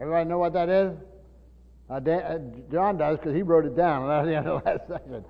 Everybody know what that is? John does because he wrote it down at the end of the last section.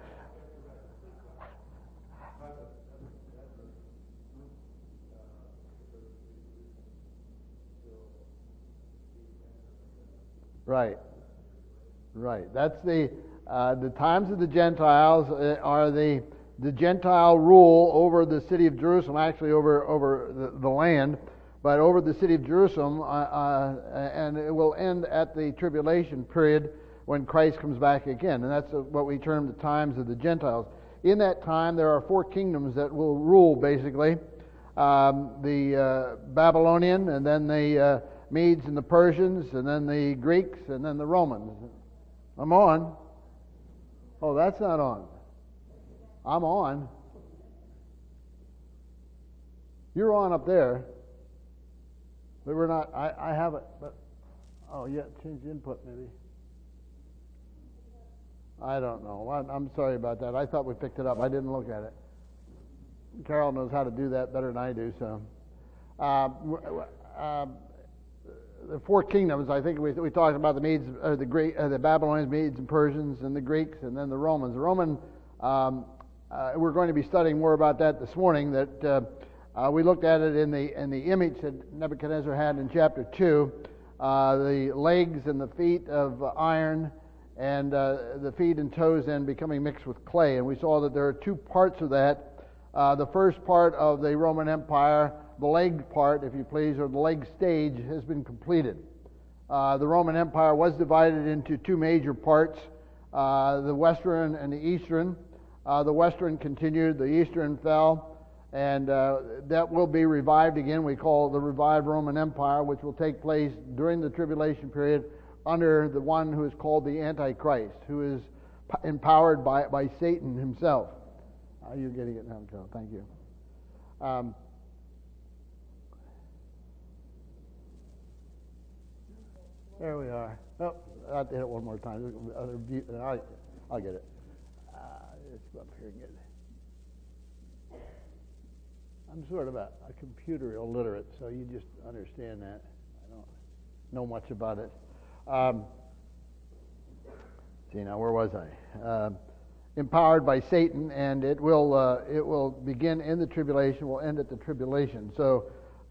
Right. That's the times of the Gentiles are the Gentile rule over the city of Jerusalem, actually over the land, but over the city of Jerusalem, and it will end at the tribulation period when Christ comes back again, and that's what we term the times of the Gentiles. In that time, there are 4 kingdoms that will rule, basically. The Babylonian, and then the Medes and the Persians, and then the Greeks, and then the Romans. I'm on. Oh, that's not on. I'm on. You're on up there. But we're not. I have it. But change the input maybe. I don't know. I'm sorry about that. I thought we picked it up. I didn't look at it. Carol knows how to do that better than I do. So, the 4 kingdoms. I think we talked about the Medes, the Babylonians, Medes, and Persians, and the Greeks, and then the Romans. The Roman. We're going to be studying more about that this morning. That we looked at it in the image that Nebuchadnezzar had in chapter 2. The legs and the feet of iron, and the feet and toes then becoming mixed with clay. And we saw that there are 2 parts of that. The first part of the Roman Empire, the leg part, if you please, or the leg stage, has been completed. The Roman Empire was divided into 2 major parts, the Western and the Eastern. The Western continued, the Eastern fell, and that will be revived again. We call it the revived Roman Empire, which will take place during the tribulation period under the one who is called the Antichrist, who is empowered by Satan himself. You're getting it now, Joe. Thank you. There we are. Oh, I have to hit it one more time. I'll get it. It's up here again. I'm sort of a computer illiterate, so you just understand that. I don't know much about it. See now, where was I? Empowered by Satan, and it will begin in the tribulation, will end at the tribulation. So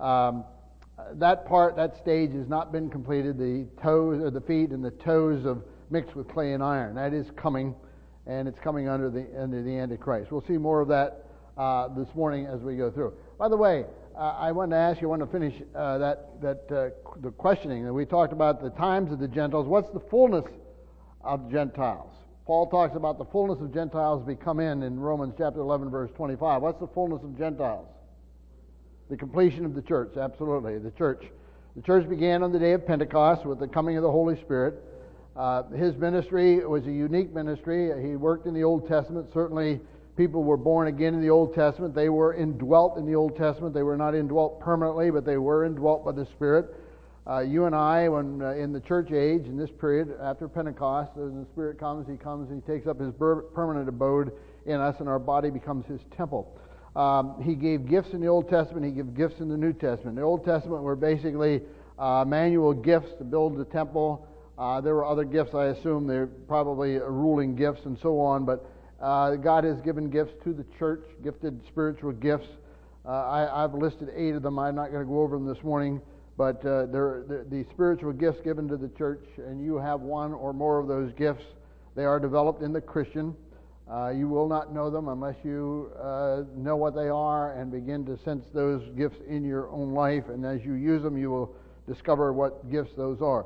that stage has not been completed. The toes or the feet and the toes of mixed with clay and iron. That is coming, and it's coming under the Antichrist. We'll see more of that this morning as we go through. By the way, I wanted to ask you. I want to finish the questioning that we talked about the times of the Gentiles. What's the fullness of Gentiles? Paul talks about the fullness of Gentiles come in Romans chapter 11, verse 25. What's the fullness of Gentiles? The completion of the church, absolutely. The church began on the day of Pentecost with the coming of the Holy Spirit. His ministry was a unique ministry. He worked in the Old Testament. Certainly, people were born again in the Old Testament. They were indwelt in the Old Testament. They were not indwelt permanently, but they were indwelt by the Spirit. You and I, when in the church age, in this period after Pentecost, as the Spirit comes, He takes up His permanent abode in us, and our body becomes His temple. He gave gifts in the Old Testament. He gave gifts in the New Testament. The Old Testament were basically manual gifts to build the temple. There were other gifts, I assume. They're probably ruling gifts and so on. But God has given gifts to the church, gifted spiritual gifts. I've listed 8 of them. I'm not going to go over them this morning. But the spiritual gifts given to the church, and you have one or more of those gifts. They are developed in the Christian. You will not know them unless you know what they are and begin to sense those gifts in your own life. And as you use them, you will discover what gifts those are.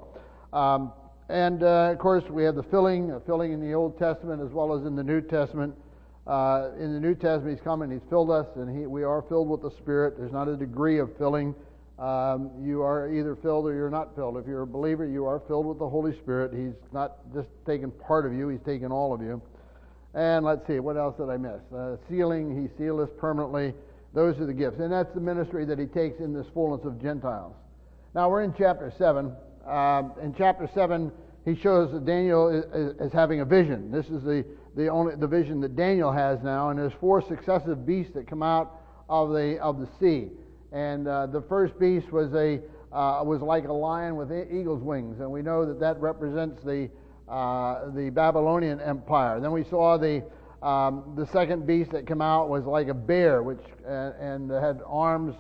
Of course, we have the filling in the Old Testament as well as in the New Testament. In the New Testament, He's come and He's filled us, and we are filled with the Spirit. There's not a degree of filling. You are either filled or you're not filled. If you're a believer, you are filled with the Holy Spirit. He's not just taken part of you, He's taken all of you. And let's see, what else did I miss? Sealing, He sealed us permanently. Those are the gifts. And that's the ministry that He takes in this fullness of Gentiles. Now we're in chapter 7. In chapter 7, He shows that Daniel is having a vision. This is the vision that Daniel has now, and there's 4 successive beasts that come out of the sea. And the first beast was a was like a lion with eagle's wings, and we know that that represents the Babylonian Empire. Then we saw the second beast that came out was like a bear, which and had arms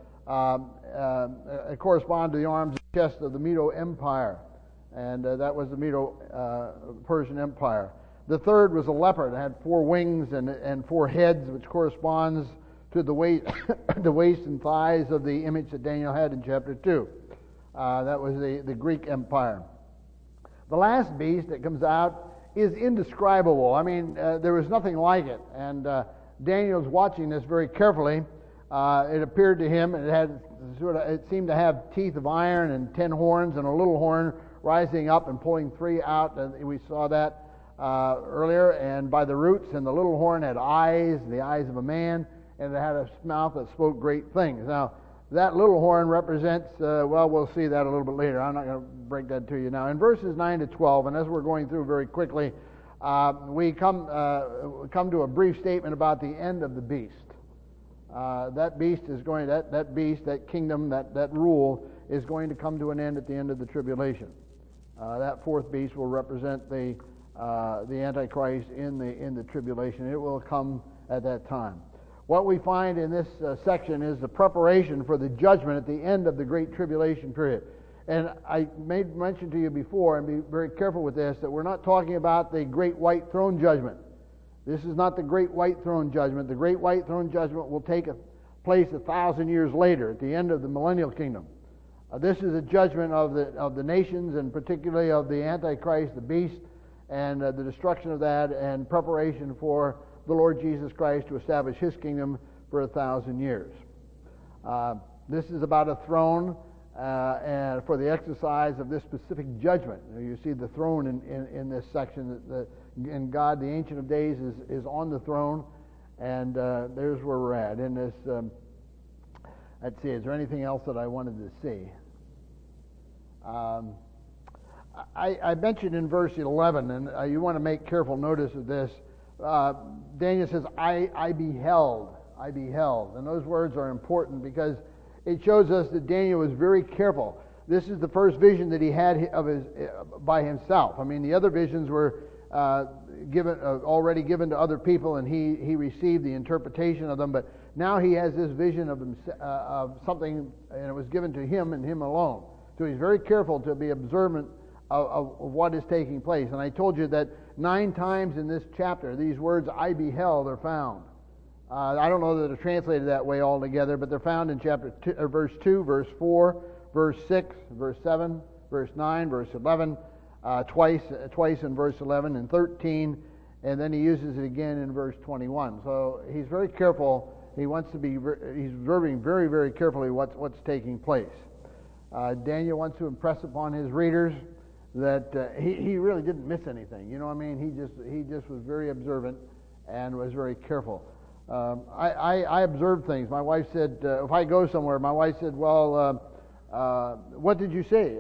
correspond to the arms and chest of the Medo Empire, and that was the Medo Persian Empire. The third was a leopard. It had 4 wings and 4 heads, which corresponds to the waist, the waist and thighs of the image that Daniel had in chapter 2. That was the Greek Empire. The last beast that comes out is indescribable. I mean, there was nothing like it. And Daniel's watching this very carefully. It appeared to him, it seemed to have teeth of iron and 10 horns and a little horn rising up and pulling 3 out. And we saw that earlier. And by the roots, and the little horn had eyes, the eyes of a man, and it had a mouth that spoke great things. Now, that little horn represents, we'll see that a little bit later. I'm not going to break that to you now. In verses 9 to 12, and as we're going through very quickly, we come to a brief statement about the end of the beast. That beast is going, that beast, that kingdom, that rule is going to come to an end at the end of the tribulation. That fourth beast will represent the Antichrist in the tribulation. It will come at that time. What we find in this section is the preparation for the judgment at the end of the Great Tribulation period. And I made mention to you before, and be very careful with this, that we're not talking about the Great White Throne Judgment. This is not the Great White Throne Judgment. The Great White Throne Judgment will take place 1,000 years later, at the end of the Millennial Kingdom. This is a judgment of the nations, and particularly of the Antichrist, the beast, and the destruction of that, and preparation for the Lord Jesus Christ to establish His kingdom for 1,000 years. This is about a throne and for the exercise of this specific judgment. You see the throne in this section. And God, the Ancient of Days, is on the throne, and there's where we're at. In this, let's see, is there anything else that I wanted to see? I mentioned in verse 11, and you want to make careful notice of this. Daniel says, I beheld. And those words are important because it shows us that Daniel was very careful. This is the first vision that he had by himself. I mean, the other visions were already given to other people, and he received the interpretation of them. But now he has this vision of something, and it was given to him and him alone. So he's very careful to be observant of what is taking place. And I told you that 9 times in this chapter, these words, I beheld, are found. I don't know that they're translated that way altogether, but they're found in verse 2, verse 4, verse 6, verse 7, verse 9, verse 11, twice in verse 11 and 13, and then he uses it again in verse 21. So he's very careful. He's observing very, very carefully what's taking place. Daniel wants to impress upon his readers that he really didn't miss anything. You know what I mean? He just was very observant and was very careful. I observed things. My wife said, if I go somewhere, my wife said, well, what did you see?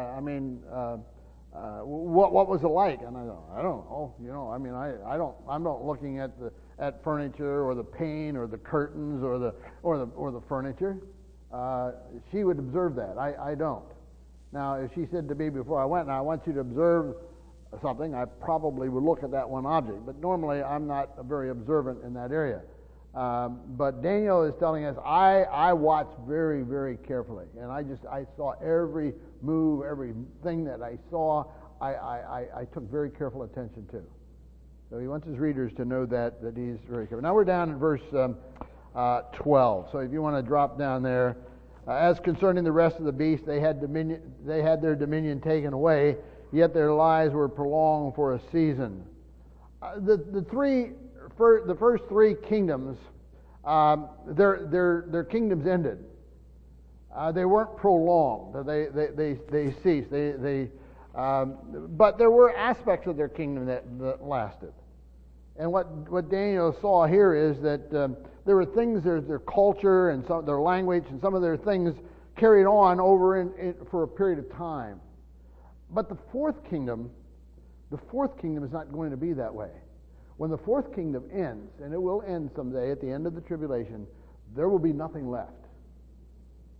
What was it like? And I go, I don't know. You know, I mean, I'm not looking at furniture or the paint or the curtains or the furniture. She would observe that. I don't. Now, if she said to me before I went, now I want you to observe something, I probably would look at that one object. But normally, I'm not very observant in that area. But Daniel is telling us, I watched very, very carefully, and I saw every move, everything that I saw. I took very careful attention to. So he wants his readers to know that he's very careful. Now we're down in verse 12. So if you want to drop down there. As concerning the rest of the beasts, they had their dominion taken away, yet their lives were prolonged for a season. The first 3 kingdoms, their kingdoms ended. They weren't prolonged. They ceased. But there were aspects of their kingdom that lasted. And what Daniel saw here is that there were things, their culture and their language and some of their things carried on over for a period of time. But the fourth kingdom is not going to be that way. When the fourth kingdom ends, and it will end someday at the end of the tribulation, there will be nothing left.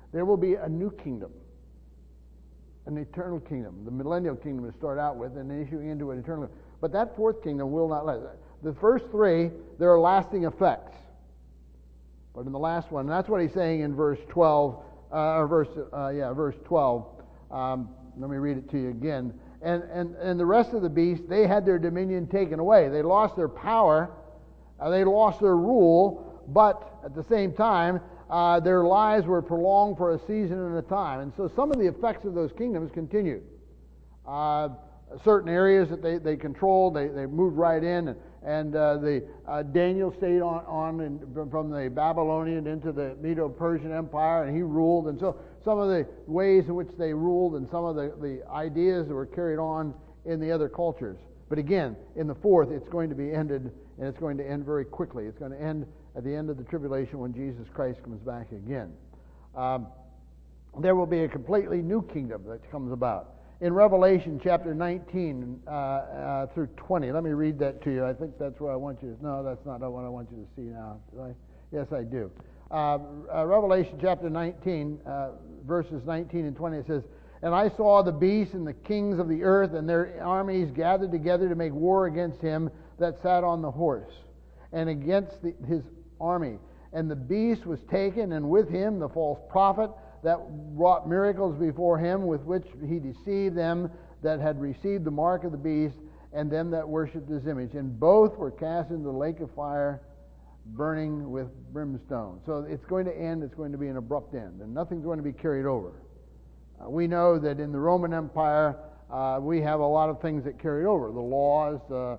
There will be a new kingdom, an eternal kingdom. The millennial kingdom to start out with, and then issuing into an eternal. But that fourth kingdom will not last. The first three, there are lasting effects. But in the last one, and that's what he's saying in verse 12, verse 12. Let me read it to you again. And the rest of the beasts, they had their dominion taken away. They lost their power. They lost their rule. But at the same time, their lives were prolonged for a season and a time. And so some of the effects of those kingdoms continued. Certain areas that they controlled, they moved right in. And Daniel stayed on from the Babylonian into the Medo-Persian Empire, and he ruled. And so some of the ways in which they ruled and some of the ideas that were carried on in the other cultures. But again, in the fourth, it's going to be ended, and it's going to end very quickly. It's going to end at the end of the tribulation when Jesus Christ comes back again. There will be a completely new kingdom that comes about. In Revelation chapter 19 through 20, let me read that to you. I think that's what I want you to... No, that's not what I want you to see now. Yes, I do. Revelation chapter 19, verses 19 and 20, it says, "And I saw the beasts and the kings of the earth and their armies gathered together to make war against him that sat on the horse, and against his army. And the beast was taken, and with him the false prophet that wrought miracles before him, with which he deceived them that had received the mark of the beast, and them that worshipped his image. And both were cast into the lake of fire, burning with brimstone." So it's going to end. It's going to be an abrupt end, and nothing's going to be carried over. We know that in the Roman Empire, we have a lot of things that carried over. The laws, the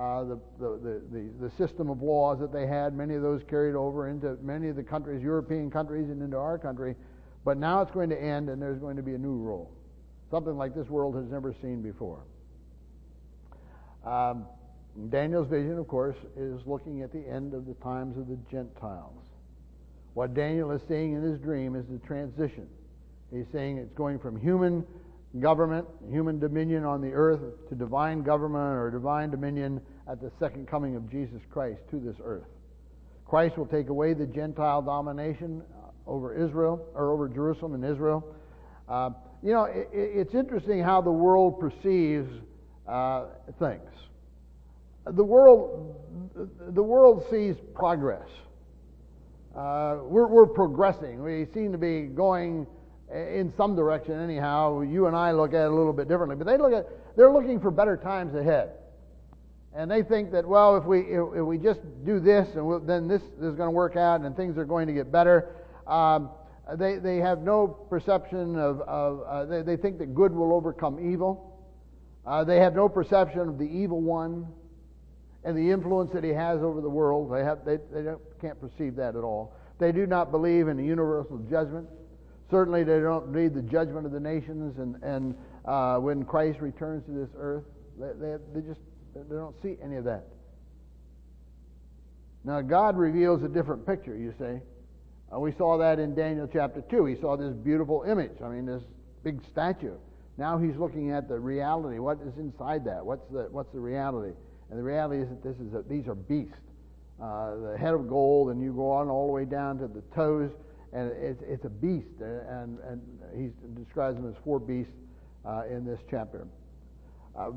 system of laws that they had, many of those carried over into many of the countries, European countries, and into our country. But now it's going to end, and there's going to be a new rule. Something like this world has never seen before. Daniel's vision, of course, is looking at the end of the times of the Gentiles. What Daniel is seeing in his dream is the transition. He's saying it's going from human government, human dominion on the earth, to divine government or divine dominion at the second coming of Jesus Christ to this earth. Christ will take away the Gentile domination over Israel, or over Jerusalem and Israel. It's interesting how the world perceives things. The world sees progress. We're progressing. We seem to be going in some direction anyhow. You and I look at it a little bit differently, but they're looking for better times ahead. And they think that, well, if we just do this, and then this is going to work out, and things are going to get better. They have no perception of they think that good will overcome evil. They have no perception of the evil one and the influence that he has over the world. They can't perceive that at all. They do not believe in a universal judgment. Certainly, they don't believe the judgment of the nations. And when Christ returns to this earth, they don't see any of that. Now, God reveals a different picture. You say. We saw that in Daniel chapter 2. He saw this beautiful image. This big statue. Now he's looking at the reality. What is inside that? What's the reality? And the reality is that these are beasts. The head of gold, and you go on all the way down to the toes, and it's a beast. And he describes them as four beasts in this chapter. A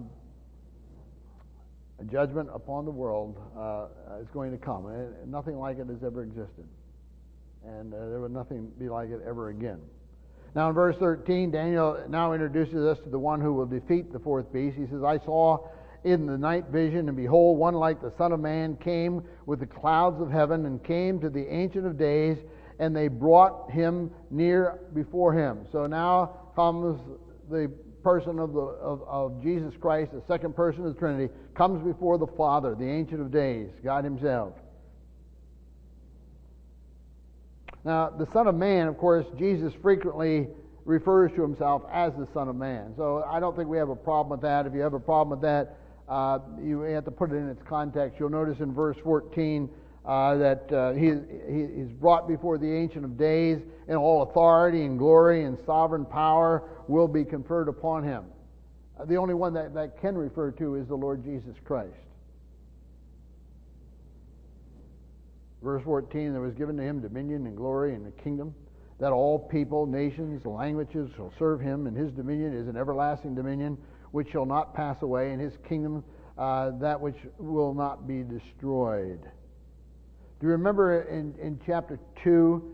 judgment upon the world is going to come. And nothing like it has ever existed. And there would nothing be like it ever again. Now in verse 13, Daniel now introduces us to the one who will defeat the fourth beast. He says, "I saw in the night vision, and behold, one like the Son of Man came with the clouds of heaven, and came to the Ancient of Days, and they brought him near before him." So now comes the person of Jesus Christ, the second person of the Trinity, comes before the Father, the Ancient of Days, God himself. Now, the Son of Man, of course, Jesus frequently refers to himself as the Son of Man. So I don't think we have a problem with that. If you have a problem with that, you have to put it in its context. You'll notice in verse 14 that he is brought before the Ancient of Days, and all authority and glory and sovereign power will be conferred upon him. The only one that can refer to is the Lord Jesus Christ. Verse 14, there was given to him dominion and glory and a kingdom, that all people, nations, languages shall serve him, and his dominion is an everlasting dominion which shall not pass away, and his kingdom that which will not be destroyed. Do you remember in chapter 2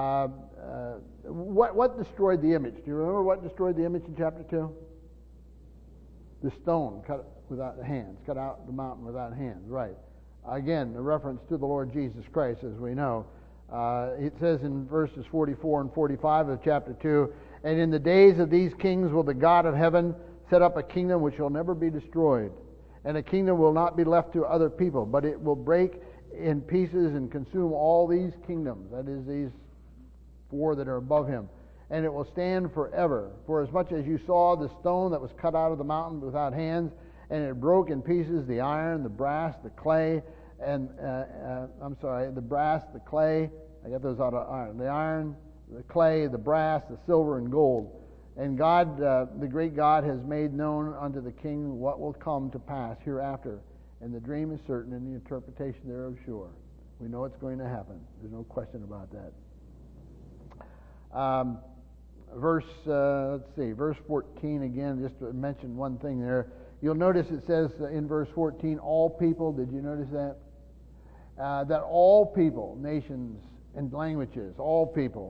what destroyed the image? Do you remember what destroyed the image in chapter 2? The stone cut without hands, cut out the mountain without hands, right. Again, a reference to the Lord Jesus Christ, as we know. It says in verses 44 and 45 of chapter 2, "And in the days of these kings will the God of heaven set up a kingdom which shall never be destroyed, and a kingdom will not be left to other people, but it will break in pieces and consume all these kingdoms," that is, these four that are above him, "and it will stand forever. For as much as you saw the stone that was cut out of the mountain without hands, and it broke in pieces the iron, the brass, the clay, and the brass, the clay, I got those out of iron, the iron, the clay, the brass, the silver, and gold. And God, the great God, has made known unto the king what will come to pass hereafter. And the dream is certain, and the interpretation thereof sure." We know it's going to happen. There's no question about that. Verse 14 again, just to mention one thing there. You'll notice it says in verse 14, all people. Did you notice that? That all people, nations and languages, all people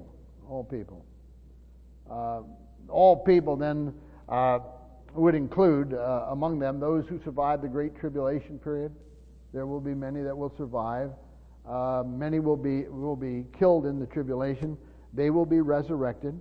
then would include among them those who survived the Great Tribulation period. There will be many that will survive. Many will be killed in the tribulation. They will be resurrected.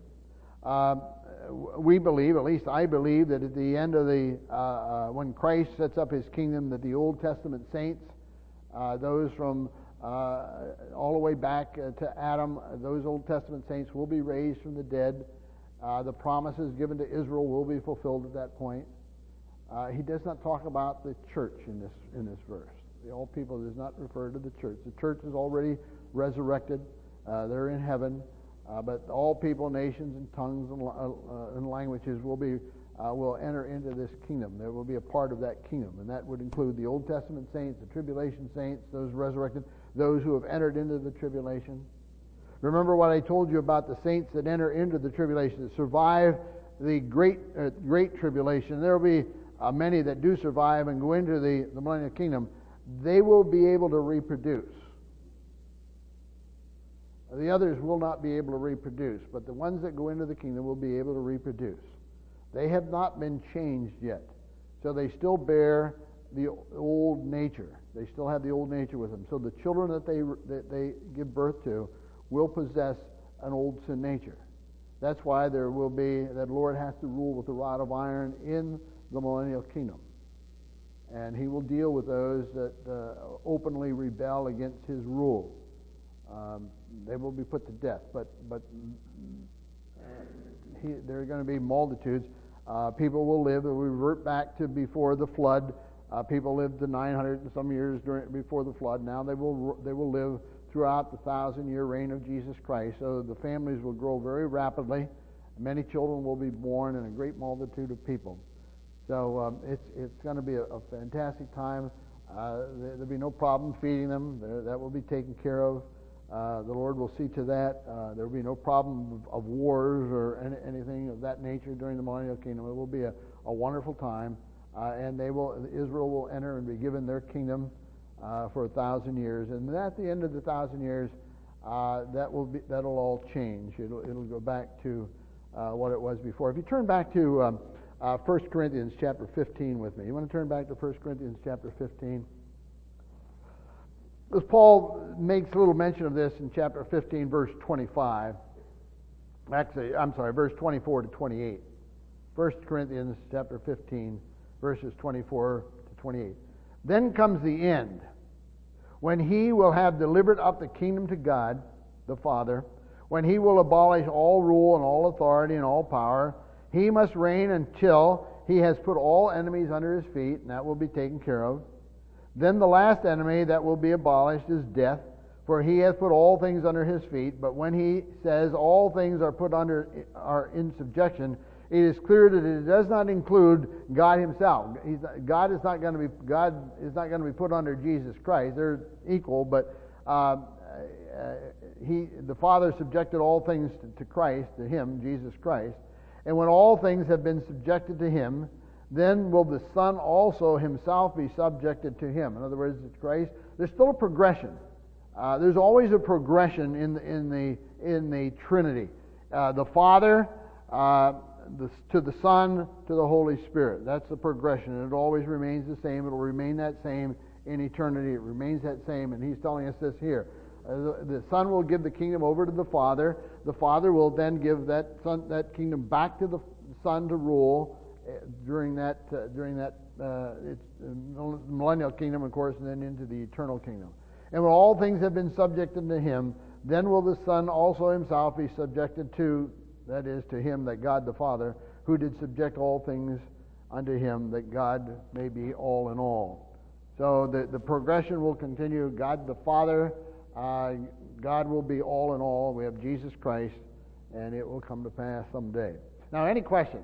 We believe, at least I believe, that at the end of when Christ sets up his kingdom, that the Old Testament saints, those from all the way back to Adam, those Old Testament saints will be raised from the dead. The promises given to Israel will be fulfilled at that point. He does not talk about the church in this verse. The all people does not refer to the church. The church is already resurrected. They're in heaven. But all people, nations, and tongues and languages will enter into this kingdom. There will be a part of that kingdom, and that would include the Old Testament saints, the tribulation saints, those resurrected, those who have entered into the tribulation. Remember what I told you about the saints that enter into the tribulation, that survive the great tribulation. There will be many that do survive and go into the millennial kingdom. They will be able to reproduce. The others will not be able to reproduce, but the ones that go into the kingdom will be able to reproduce. They have not been changed yet, so they still bear the old nature. They still have the old nature with them. So the children that they give birth to will possess an old sin nature. That's why there will be that Lord has to rule with a rod of iron in the millennial kingdom, and he will deal with those that openly rebel against his rule. They will be put to death, but there are going to be multitudes. People will live. They will revert back to before the flood. People lived to 900 and some years before the flood. Now they will live throughout the 1,000-year reign of Jesus Christ. So the families will grow very rapidly. Many children will be born, and a great multitude of people. So it's going to be a fantastic time. There'll be no problem feeding them. That will be taken care of. The Lord will see to that. There will be no problem of wars or anything of that nature during the millennial kingdom. It will be a wonderful time, and Israel will enter and be given their kingdom for 1,000 years. And at the end of the 1,000 years, that'll all change. It'll go back to what it was before. If you turn back to 1 Corinthians chapter 15 with me, you want to turn back to 1 Corinthians chapter 15. Because Paul makes a little mention of this in chapter 15, verse 25. Verse 24 to 28. 1 Corinthians chapter 15, verses 24 to 28. Then comes the end, when he will have delivered up the kingdom to God, the Father, when he will abolish all rule and all authority and all power. He must reign until he has put all enemies under his feet, and that will be taken care of. Then the last enemy that will be abolished is death, for he has put all things under his feet. But when he says all things are in subjection, it is clear that it does not include God himself. God is not going to be put under Jesus Christ. They're equal, but the Father subjected all things to Christ, to Him, Jesus Christ. And when all things have been subjected to Him, then will the Son also Himself be subjected to Him. In other words, it's Christ. There's still a progression. There's always a progression in the Trinity. The Father to the Son to the Holy Spirit. That's the progression. It always remains the same. It will remain that same in eternity. It remains that same. And He's telling us this here. The Son will give the kingdom over to the Father. The Father will then give that kingdom back to the Son to rule during that millennial kingdom, of course, and then into the eternal kingdom. And when all things have been subjected to Him, then will the Son also Himself be subjected to, that is, to Him, that God the Father, who did subject all things unto Him, that God may be all in all. So the progression will continue. God the Father, God will be all in all. We have Jesus Christ, and it will come to pass someday. Now, any questions?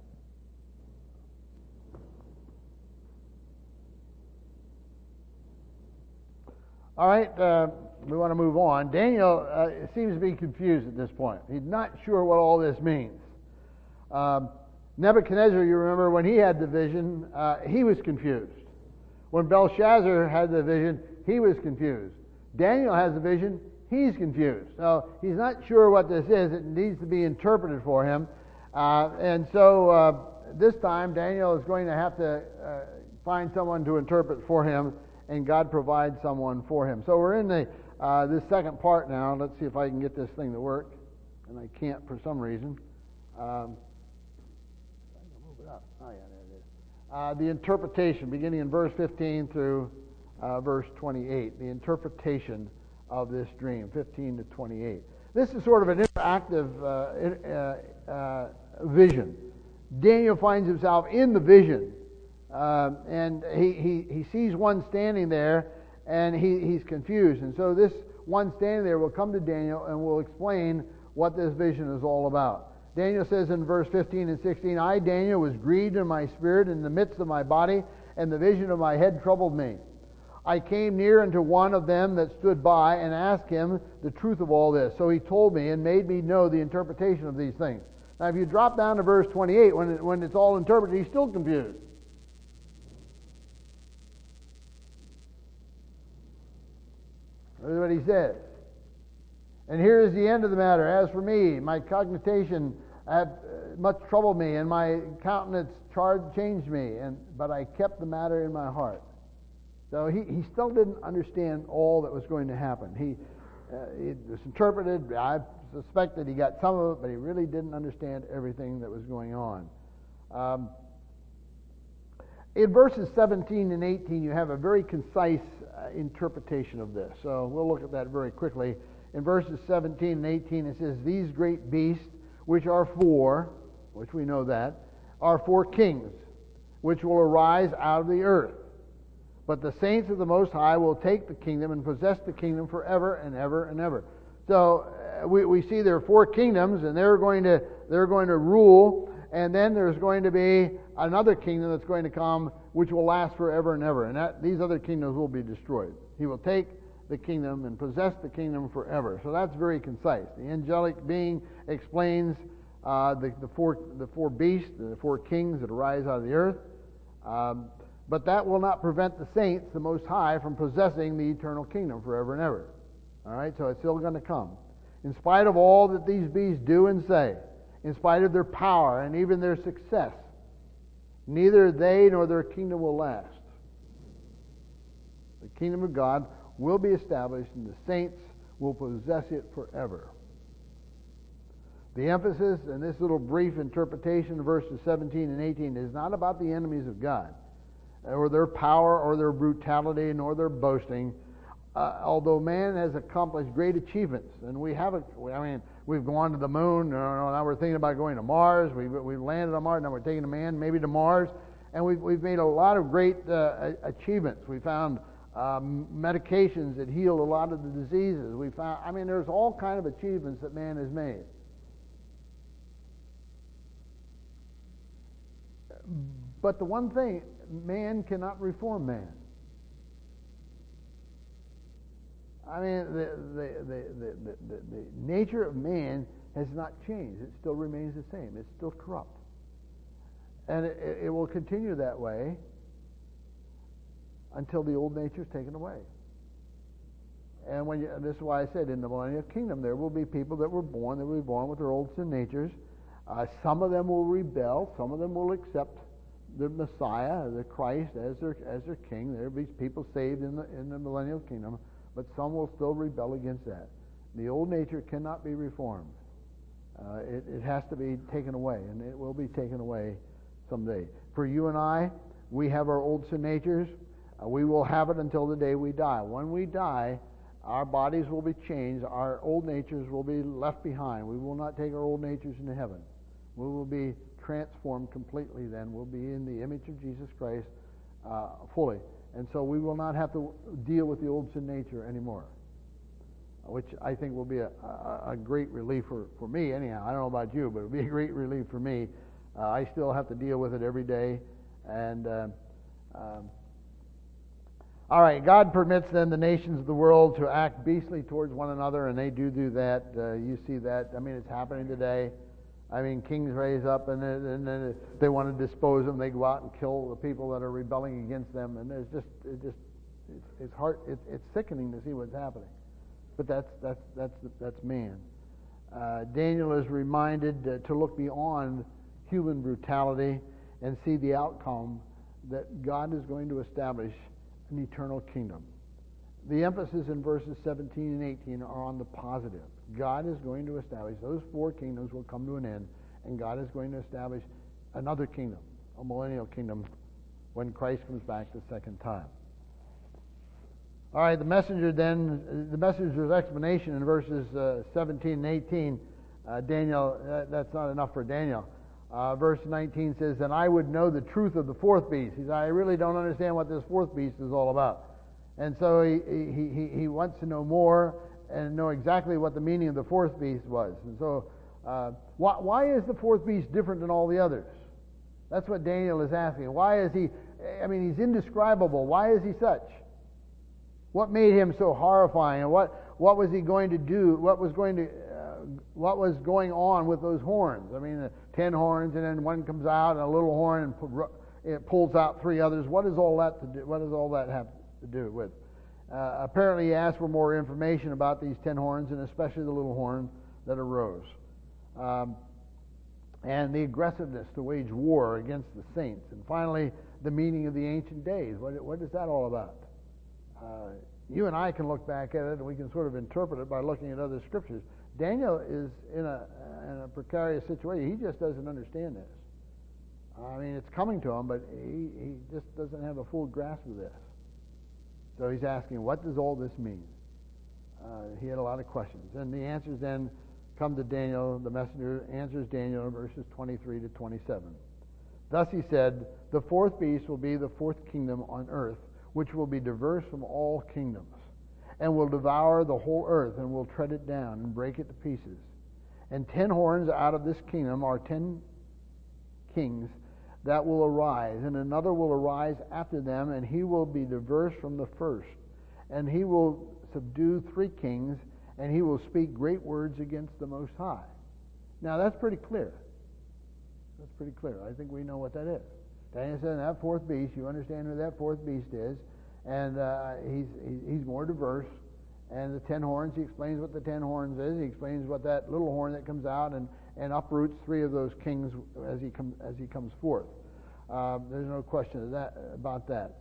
All right, we want to move on. Daniel seems to be confused at this point. He's not sure what all this means. Nebuchadnezzar, you remember, when he had the vision, he was confused. When Belshazzar had the vision, he was confused. Daniel has the vision, he's confused. So he's not sure what this is. It needs to be interpreted for him. And so this time, Daniel is going to have to find someone to interpret for him, and God provides someone for him. So we're in this second part now. Let's see if I can get this thing to work. And I can't for some reason. Move it up. Oh, yeah, there it is. The interpretation, beginning in verse 15 through verse 28. The interpretation of this dream, 15 to 28. This is sort of an interactive vision. Daniel finds himself in the vision. And he sees one standing there, and he's confused. And so this one standing there will come to Daniel and will explain what this vision is all about. Daniel says in verse 15 and 16, I, Daniel, was grieved in my spirit in the midst of my body, and the vision of my head troubled me. I came near unto one of them that stood by, and asked him the truth of all this. So he told me and made me know the interpretation of these things. Now if you drop down to verse 28, when it's all interpreted, he's still confused. This is what he says. And here is the end of the matter. As for me, my cognition hath much troubled me, and my countenance changed me, but I kept the matter in my heart. So he still didn't understand all that was going to happen. It was interpreted. I suspect that he got some of it, but he really didn't understand everything that was going on. In verses 17 and 18, you have a very concise interpretation of this. So we'll look at that very quickly. In verses 17 and 18, it says, These great beasts, which are four, which we know that, are four kings, which will arise out of the earth. But the saints of the Most High will take the kingdom and possess the kingdom forever and ever and ever. So we see there are four kingdoms, and they're going to rule. And then there's going to be another kingdom that's going to come, which will last forever and ever. And these other kingdoms will be destroyed. He will take the kingdom and possess the kingdom forever. So that's very concise. The angelic being explains the four beasts, the four kings that arise out of the earth. But that will not prevent the saints, the Most High, from possessing the eternal kingdom forever and ever. All right, so it's still going to come. In spite of all that these beasts do and say, in spite of their power and even their success, neither they nor their kingdom will last. The kingdom of God will be established, and the saints will possess it forever. The emphasis in this little brief interpretation of verses 17 and 18 is not about the enemies of God, or their power, or their brutality, nor their boasting. Although man has accomplished great achievements, and we've gone to the moon. Now we're thinking about going to Mars. We've landed on Mars. Now we're taking a man maybe to Mars, and we've made a lot of great achievements. We found medications that heal a lot of the diseases. We found. There's all kind of achievements that man has made. But the one thing, man cannot reform man. I mean, the nature of man has not changed. It still remains the same. It's still corrupt. And it will continue that way until the old nature is taken away. And this is why I said in the millennial kingdom there will be people that will be born with their old sin natures. Some of them will rebel. Some of them will accept the Messiah, the Christ, as their king. There will be people saved in the millennial kingdom, but some will still rebel against that. The old nature cannot be reformed. It has to be taken away, and it will be taken away someday. For you and I, we have our old sin natures. We will have it until the day we die. When we die, our bodies will be changed. Our old natures will be left behind. We will not take our old natures into heaven. We will be transformed completely then. We'll be in the image of Jesus Christ fully. And so we will not have to deal with the old sin nature anymore, which I think will be a great relief for me anyhow. I don't know about you, but it'll be a great relief for me. I still have to deal with it every day. And all right, God permits then the nations of the world to act beastly towards one another, and they do that. You see that. I mean, it's happening today. I mean, kings raise up, and then they want to dispose them. They go out and kill the people that are rebelling against them, and it's hard. It's sickening to see what's happening. But that's man. Daniel is reminded to look beyond human brutality and see the outcome that God is going to establish an eternal kingdom. The emphasis in verses 17 and 18 are on the positive. God is going to establish, those four kingdoms will come to an end, and God is going to establish another kingdom, a millennial kingdom, when Christ comes back the second time. All right, the messenger's explanation in verses 17 and 18, Daniel, that's not enough for Daniel. Verse 19 says, "And I would know the truth of the fourth beast." He said, "I really don't understand what this fourth beast is all about." And so he wants to know more and know exactly what the meaning of the fourth beast was. And so why is the fourth beast different than all the others? That's what Daniel is asking. Why is he, I mean, he's indescribable. Why is he such? What made him so horrifying? And what was he going to do? What was going on with those horns? I mean, 10 horns, and then one comes out, and a little horn, and it pulls out 3 others. What does all that to do? What does all that have to do with? Apparently, he asked for more information about these 10 horns, and especially the little horn that arose, and the aggressiveness to wage war against the saints, and finally, the meaning of the ancient days. What is that all about? You and I can look back at it, and we can sort of interpret it by looking at other scriptures. Daniel is in a precarious situation. He just doesn't understand this. I mean, it's coming to him, but he just doesn't have a full grasp of this. So he's asking, what does all this mean? He had a lot of questions. And the answers then come to Daniel. The messenger answers Daniel in verses 23 to 27. Thus he said, "The fourth beast will be the fourth kingdom on earth, which will be diverse from all kingdoms, and will devour the whole earth, and will tread it down and break it to pieces. And 10 horns out of this kingdom are 10 kings that will arise, and another will arise after them, and he will be diverse from the first. And he will subdue 3 kings, and he will speak great words against the Most High." Now that's pretty clear. That's pretty clear. I think we know what that is. Daniel said, that fourth beast, you understand who that fourth beast is, and he's more diverse. And the 10 horns, he explains what the 10 horns is. He explains what that little horn that comes out and uproots 3 of those kings as he comes forth. There's no question about that.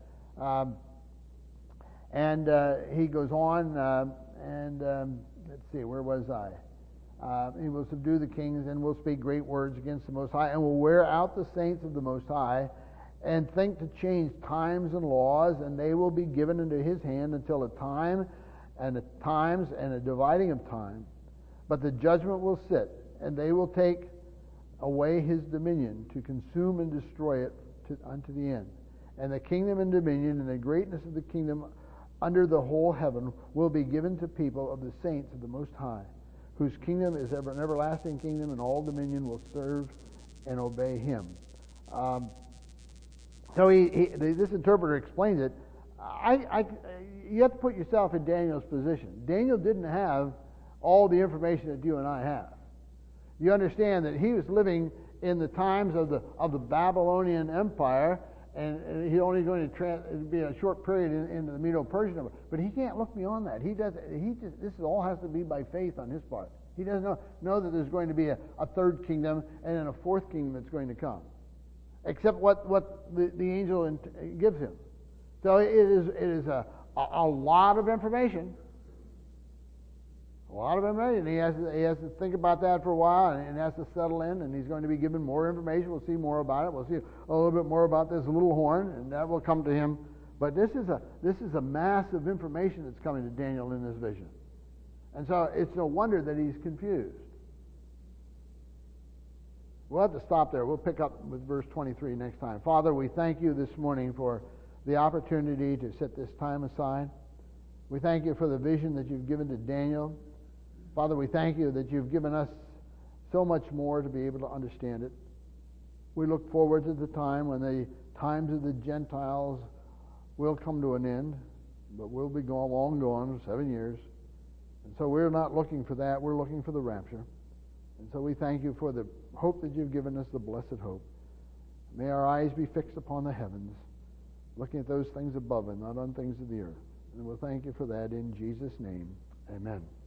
He goes on, let's see, where was I? He will subdue the kings and will speak great words against the Most High, and will wear out the saints of the Most High, and think to change times and laws, and they will be given into his hand until a time and a times and a dividing of time. But the judgment will sit, and they will take away his dominion to consume and destroy it unto the end. And the kingdom and dominion and the greatness of the kingdom under the whole heaven will be given to people of the saints of the Most High, whose kingdom is an everlasting kingdom, and all dominion will serve and obey him. So this interpreter explains it. you have to put yourself in Daniel's position. Daniel didn't have all the information that you and I have. You understand that he was living in the times of the Babylonian Empire, and he's only going to be a short period into the Medo-Persian Empire. But he can't look beyond that. This all has to be by faith on his part. He doesn't know that there's going to be a third kingdom and then a fourth kingdom that's going to come, except what the angel gives him. So it is a lot of information. A lot of information. He has to think about that for a while, and has to settle in, and he's going to be given more information. We'll see more about it. We'll see a little bit more about this little horn, and that will come to him. But this is a massive information that's coming to Daniel in this vision. And so it's no wonder that he's confused. We'll have to stop there. We'll pick up with verse 23 next time. Father, we thank you this morning for the opportunity to set this time aside. We thank you for the vision that you've given to Daniel. Father, we thank you that you've given us so much more to be able to understand it. We look forward to the time when the times of the Gentiles will come to an end, but we'll be long gone, 7 years. And so we're not looking for that. We're looking for the rapture. And so we thank you for the hope that you've given us, the blessed hope. May our eyes be fixed upon the heavens, looking at those things above and not on things of the earth. And we'll thank you for that in Jesus' name. Amen.